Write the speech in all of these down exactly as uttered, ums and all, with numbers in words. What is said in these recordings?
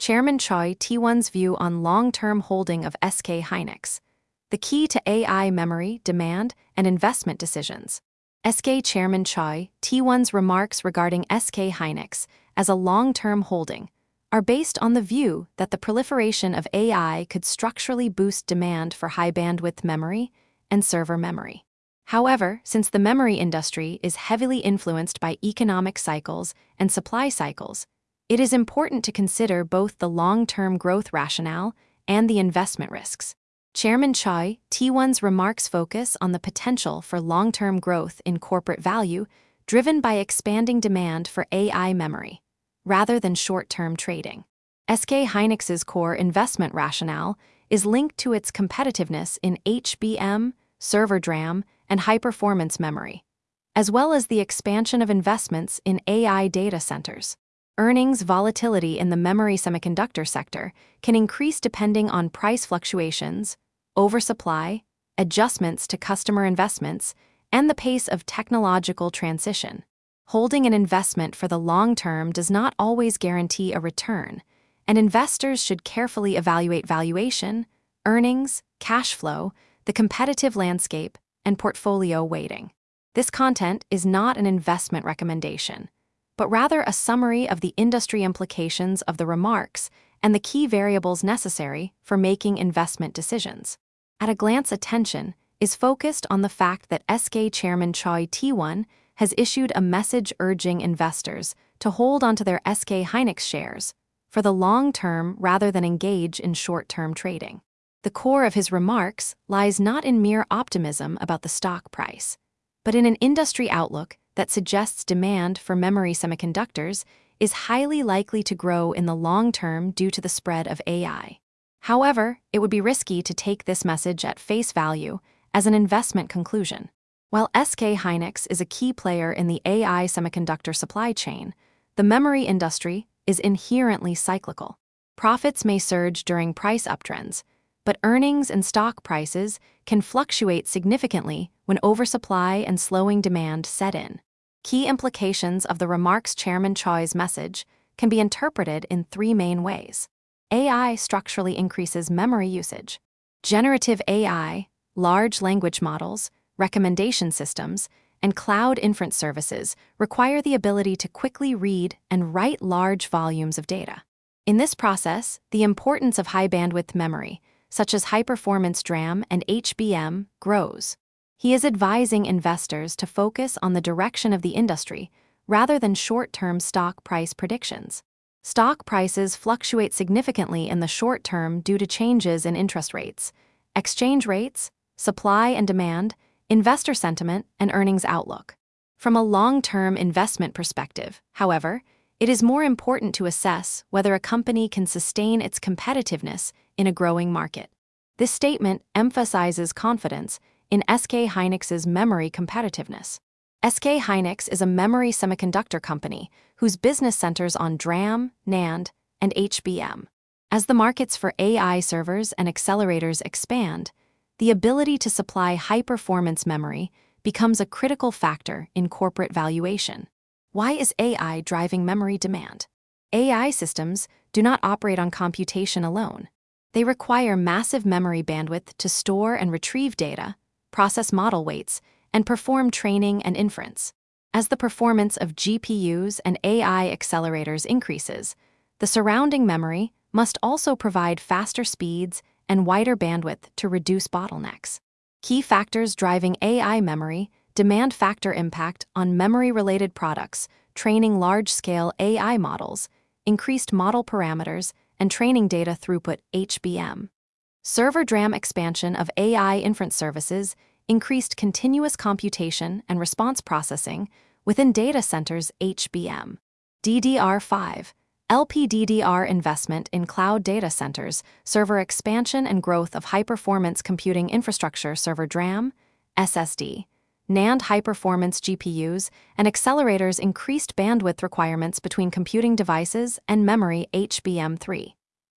Chairman Choi Tae-won's view on long-term holding of S K Hynix, the key to A I memory, demand, and investment decisions. S K Chairman Choi Tae-won's remarks regarding S K Hynix as a long-term holding are based on the view that the proliferation of A I could structurally boost demand for high-bandwidth memory and server memory. However, since the memory industry is heavily influenced by economic cycles and supply cycles, it is important to consider both the long-term growth rationale and the investment risks. Chairman Choi Tae-won's remarks focus on the potential for long-term growth in corporate value driven by expanding demand for A I memory, rather than short-term trading. S K Hynix's core investment rationale is linked to its competitiveness in H B M, server DRAM, and high-performance memory, as well as the expansion of investments in A I data centers. Earnings volatility in the memory semiconductor sector can increase depending on price fluctuations, oversupply, adjustments to customer investments, and the pace of technological transition. Holding an investment for the long term does not always guarantee a return, and investors should carefully evaluate valuation, earnings, cash flow, the competitive landscape, and portfolio weighting. This content is not an investment recommendation, but rather a summary of the industry implications of the remarks and the key variables necessary for making investment decisions. At a glance, attention is focused on the fact that S K Chairman Choi Tae-won has issued a message urging investors to hold onto their S K Hynix shares for the long term rather than engage in short-term trading. The core of his remarks lies not in mere optimism about the stock price, but in an industry outlook that suggests demand for memory semiconductors is highly likely to grow in the long term due to the spread of A I. However, it would be risky to take this message at face value as an investment conclusion. While S K Hynix is a key player in the A I semiconductor supply chain, the memory industry is inherently cyclical. Profits may surge during price uptrends, but earnings and stock prices can fluctuate significantly when oversupply and slowing demand set in. Key implications of the remarks Chairman Choi's message can be interpreted in three main ways. A I structurally increases memory usage. Generative A I, large language models, recommendation systems, and cloud inference services require the ability to quickly read and write large volumes of data. In this process, the importance of high-bandwidth memory, such as high-performance DRAM and H B M, grows. He is advising investors to focus on the direction of the industry rather than short-term stock price predictions. Stock prices fluctuate significantly in the short term due to changes in interest rates, exchange rates, supply and demand, investor sentiment, and earnings outlook. From a long-term investment perspective, however, it is more important to assess whether a company can sustain its competitiveness in a growing market. This statement emphasizes confidence in S K Hynix's memory competitiveness. S K Hynix is a memory semiconductor company whose business centers on DRAM, NAND, and H B M. As the markets for A I servers and accelerators expand, the ability to supply high-performance memory becomes a critical factor in corporate valuation. Why is A I driving memory demand? A I systems do not operate on computation alone. They require massive memory bandwidth to store and retrieve data, process model weights, and perform training and inference. As the performance of G P Us and A I accelerators increases, the surrounding memory must also provide faster speeds and wider bandwidth to reduce bottlenecks. Key factors driving A I memory demand factor impact on memory-related products, training large-scale A I models, increased model parameters, and training data throughput H B M. Server DRAM expansion of A I inference services increased continuous computation and response processing within data centers H B M. D D R five, L P D D R investment in cloud data centers, server expansion and growth of high-performance computing infrastructure server DRAM, S S D, NAND high-performance G P Us, and accelerators increased bandwidth requirements between computing devices and memory H B M three,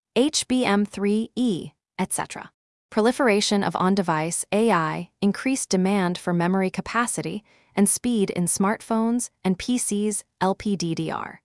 H B M three E, et cetera. Proliferation of on-device A I increased demand for memory capacity and speed in smartphones and P Cs L P D D R.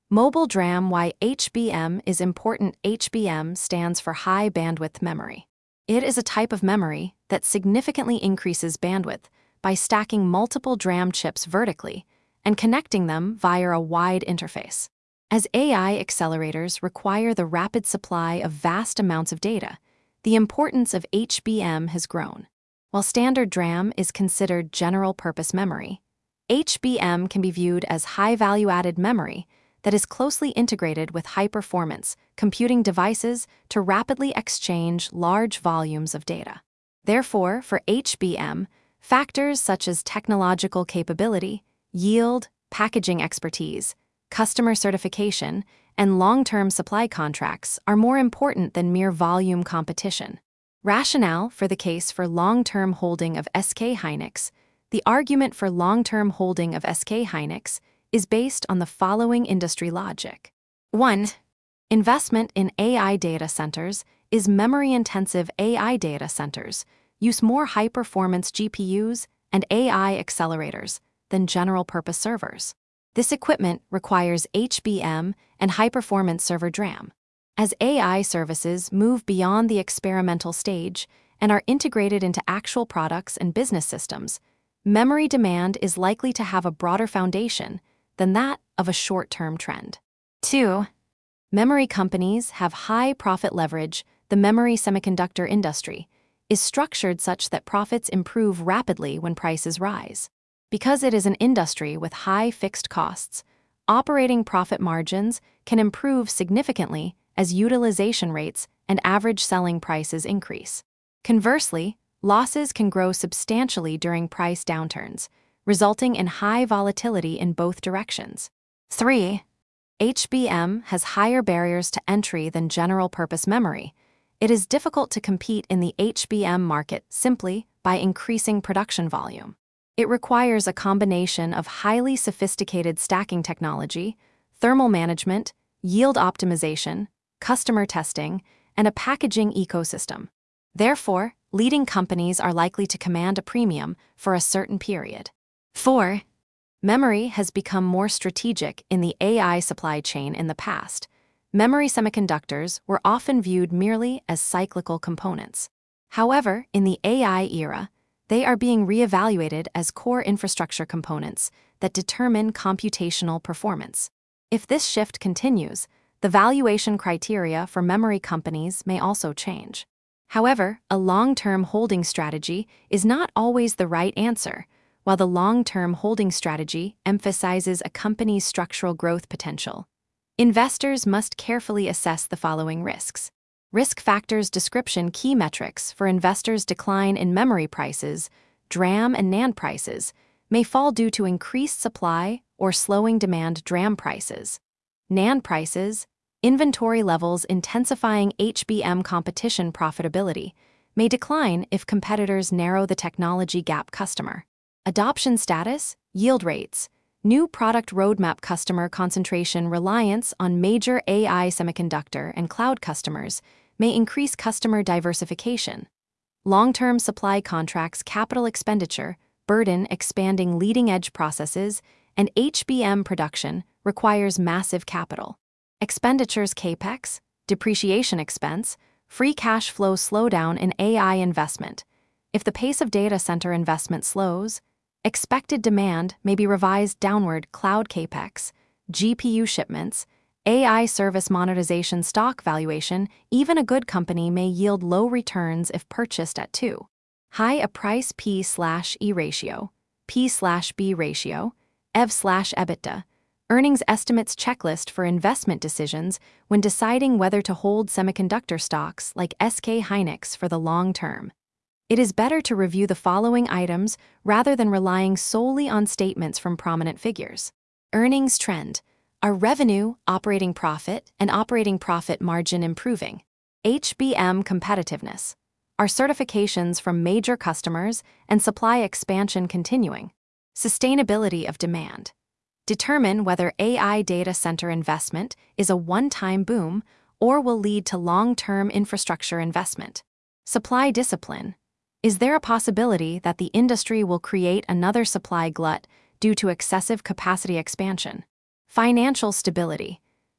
Mobile DRAM. Why H B M is important? H B M stands for High Bandwidth Memory. It is a type of memory that significantly increases bandwidth by stacking multiple DRAM chips vertically and connecting them via a wide interface. As A I accelerators require the rapid supply of vast amounts of data, the importance of H B M has grown. While standard DRAM is considered general-purpose memory, H B M can be viewed as high-value-added memory that is closely integrated with high-performance computing devices to rapidly exchange large volumes of data. Therefore, for H B M, factors such as technological capability, yield, packaging expertise, customer certification, and long-term supply contracts are more important than mere volume competition. Rationale for the case for long-term holding of S K Hynix. The argument for long-term holding of S K Hynix is based on the following industry logic. one. Investment in A I data centers is memory-intensive. A I data centers use more high-performance G P Us and A I accelerators than general-purpose servers. This equipment requires H B M and high-performance server DRAM. As A I services move beyond the experimental stage and are integrated into actual products and business systems, memory demand is likely to have a broader foundation than that of a short-term trend. two. Memory companies have high profit leverage. The memory semiconductor industry is structured such that profits improve rapidly when prices rise. Because it is an industry with high fixed costs, operating profit margins can improve significantly as utilization rates and average selling prices increase. Conversely, losses can grow substantially during price downturns, resulting in high volatility in both directions. three. H B M has higher barriers to entry than general-purpose memory. It is difficult to compete in the H B M market simply by increasing production volume. It requires a combination of highly sophisticated stacking technology, thermal management, yield optimization, customer testing, and a packaging ecosystem. Therefore, leading companies are likely to command a premium for a certain period. four. Memory has become more strategic in the A I supply chain in the past. Memory semiconductors were often viewed merely as cyclical components. However, in the A I era, they are being reevaluated as core infrastructure components that determine computational performance. If this shift continues, the valuation criteria for memory companies may also change. However, a long-term holding strategy is not always the right answer. While the long-term holding strategy emphasizes a company's structural growth potential, investors must carefully assess the following risks. Risk factors description. Key metrics for investors: decline in memory prices, DRAM and NAND prices may fall due to increased supply or slowing demand. DRAM prices, NAND prices, inventory levels intensifying. H B M competition profitability may decline if competitors narrow the technology gap. Customer adoption status, yield rates, new product roadmap. Customer concentration. Reliance on major A I semiconductor and cloud customers may increase customer diversification. Long-term supply contracts. Capital expenditure burden. Expanding leading-edge processes and H B M production requires massive capital expenditures. CapEx, depreciation expense, free cash flow. Slowdown in A I investment. If the pace of data center investment slows, expected demand may be revised downward. Cloud CapEx, G P U shipments, A I service monetization. Stock valuation. Even a good company may yield low returns if purchased at too high a price. P slash E ratio, P slash B ratio, E V slash EBITDA. Earnings estimates checklist for investment decisions when deciding whether to hold semiconductor stocks like S K Hynix for the long term. It is better to review the following items rather than relying solely on statements from prominent figures. Earnings trend. Are revenue, operating profit, and operating profit margin improving? H B M competitiveness. Are certifications from major customers and supply expansion continuing? Sustainability of demand. Determine whether A I data center investment is a one-time boom or will lead to long-term infrastructure investment. Supply discipline. Is there a possibility that the industry will create another supply glut due to excessive capacity expansion? Financial stability.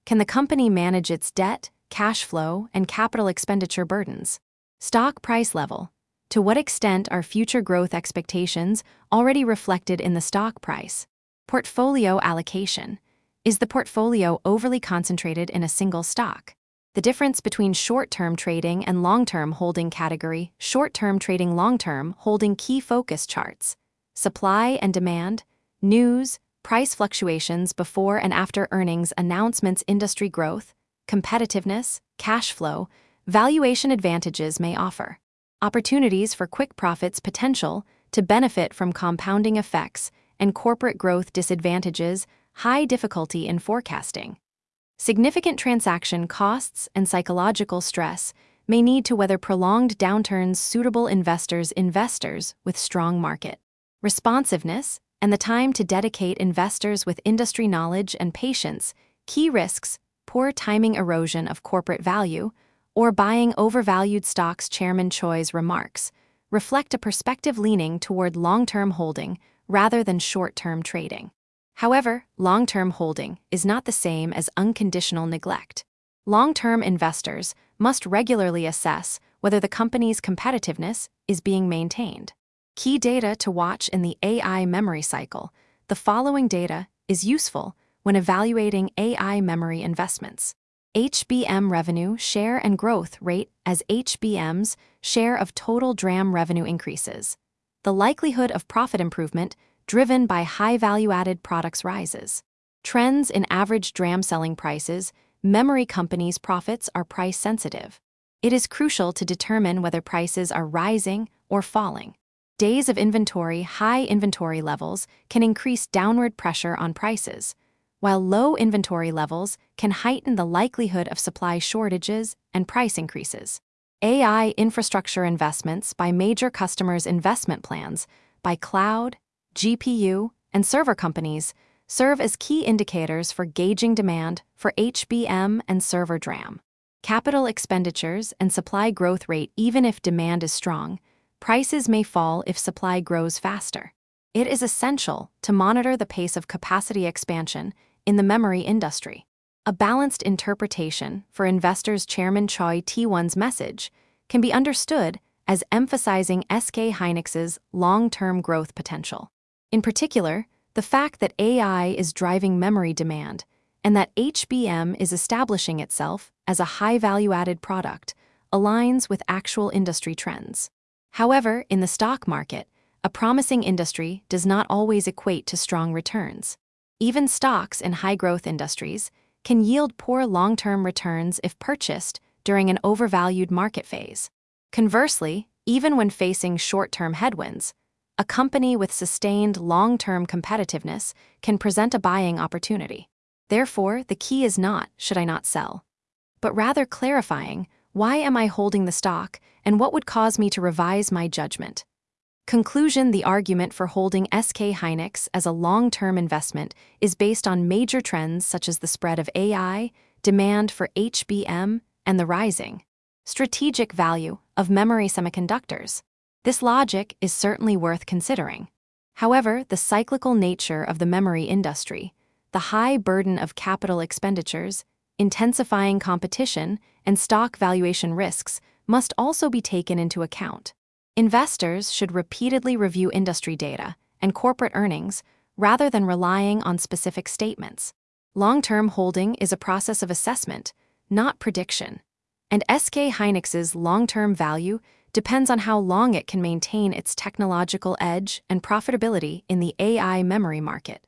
Can the company manage its debt, cash flow, and capital expenditure burdens? Stock price level. To what extent are future growth expectations already reflected in the stock price? Portfolio allocation. Is the portfolio overly concentrated in a single stock? The difference between short-term trading and long-term holding category. Short-term trading, long-term holding. Key focus charts. Supply and demand, news, price fluctuations before and after earnings announcements, industry growth, competitiveness, cash flow, valuation advantages may offer. Opportunities for quick profits, potential to benefit from compounding effects, and corporate growth disadvantages, high difficulty in forecasting. Significant transaction costs and psychological stress may need to weather prolonged downturns. Suitable investors, investors with strong market responsiveness, and the time to dedicate. Investors with industry knowledge and patience. Key risks: poor timing, erosion of corporate value, or buying overvalued stocks. Chairman Choi's remarks reflect a perspective leaning toward long-term holding rather than short-term trading. However, long-term holding is not the same as unconditional neglect. Long-term investors must regularly assess whether the company's competitiveness is being maintained. Key data to watch in the A I memory cycle. The following data is useful when evaluating A I memory investments. H B M revenue share and growth rate. As H B M's share of total DRAM revenue increases, the likelihood of profit improvement driven by high value-added products rises. Trends in average DRAM selling prices. Memory companies' profits are price-sensitive. It is crucial to determine whether prices are rising or falling. Days of inventory. High inventory levels can increase downward pressure on prices, while low inventory levels can heighten the likelihood of supply shortages and price increases. A I infrastructure investments by major customers. Investment plans by cloud, G P U, and server companies serve as key indicators for gauging demand for H B M and server DRAM. Capital expenditures and supply growth rate. Even if demand is strong, prices may fall if supply grows faster. It is essential to monitor the pace of capacity expansion in the memory industry. A balanced interpretation for investors. Chairman Choi Tae-won's message can be understood as emphasizing S K Hynix's long-term growth potential. In particular, the fact that A I is driving memory demand and that H B M is establishing itself as a high value-added product aligns with actual industry trends. However, in the stock market, a promising industry does not always equate to strong returns. Even stocks in high-growth industries can yield poor long-term returns if purchased during an overvalued market phase. Conversely, even when facing short-term headwinds, a company with sustained long-term competitiveness can present a buying opportunity. Therefore, the key is not, should I not sell, but rather clarifying, why am I holding the stock and what would cause me to revise my judgment? Conclusion: the argument for holding S K Hynix as a long-term investment is based on major trends such as the spread of A I, demand for H B M, and the rising strategic value of memory semiconductors. This logic is certainly worth considering. However, the cyclical nature of the memory industry, the high burden of capital expenditures, intensifying competition, and stock valuation risks must also be taken into account. Investors should repeatedly review industry data and corporate earnings rather than relying on specific statements. Long-term holding is a process of assessment, not prediction, and S K Hynix's long-term value depends on how long it can maintain its technological edge and profitability in the A I memory market.